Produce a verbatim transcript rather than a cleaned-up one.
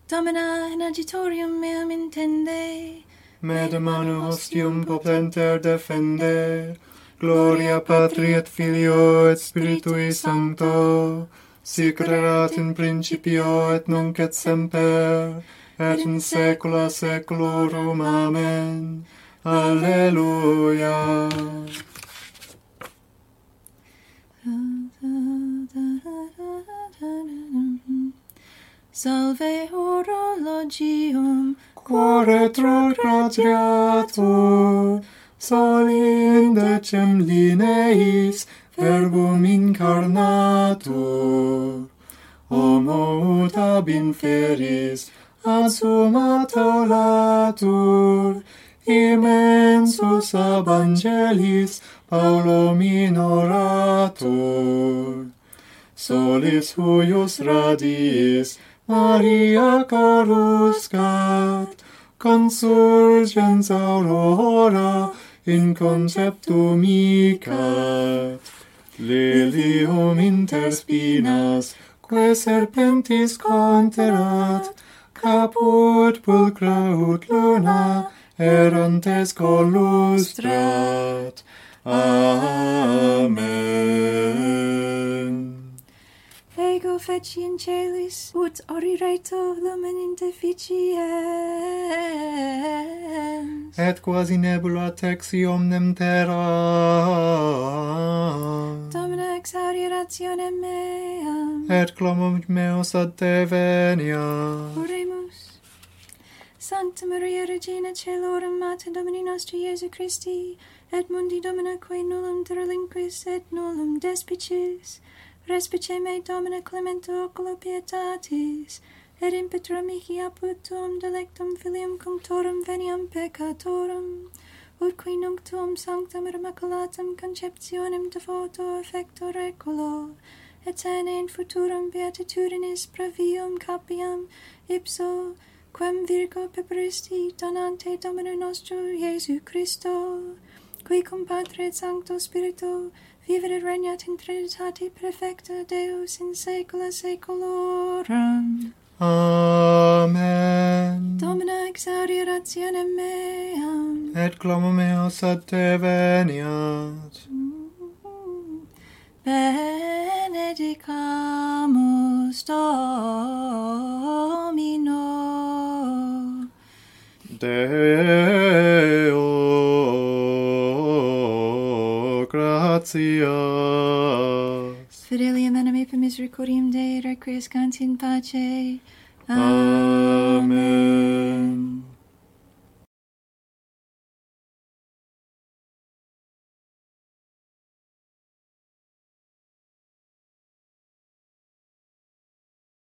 Domina in agitorium meum intende, med manu ostium poplenter defende, gloria Patri et Filio et Spiritui Sancto, sic erat in principio et nunc et semper, et in saecula saeculorum. Amen. Alleluia. Salve horologium, quo retrogradiatur, soli in decem lineis verbum incarnatur, homo ut ab inferis ad summa latur, immensus ab angelis Paulo minoratur, solis huius radiis Maria coruscat, consurgens aurora in conceptu micat, lilium inter spinas, que serpentis conterat, caput pulcra ut luna, errantes collustrat. Amen. ego feci in celis, ut orireto lumen in deficiens. Et quasi nebula texi omnem terra. Domina exaudi rationem meam. Et clamor meus ad te venia. Oremus. Sancta Maria Regina Caelorum, Mater Domini nostri Iesu Christi, et mundi Domina quae nullum derelinquis et nullum despicis, respice me Domina clemento oculo pietatis, et impetra mihi apud tuum delectum filium cunctorum veniam peccatorum, ut qui nunc tuum sanctum immaculatum conceptionem devoto effecto reculo, et sane in futurum beatitudinis praevium capiam ipso, quem Virgo peperisti donante Domino nostro Iesu Christo, qui cum Patre et Sancto Spirito vivit et regnat in Trinitate perfecta Deus in saecula saeculorum. Amen. Domina exaudi rationem meam. Et clamor meus ad te veniat. Benedicamus Domino. Deo gratias. Fidelium anime per misericordium Dei requiescant in pace. Amen.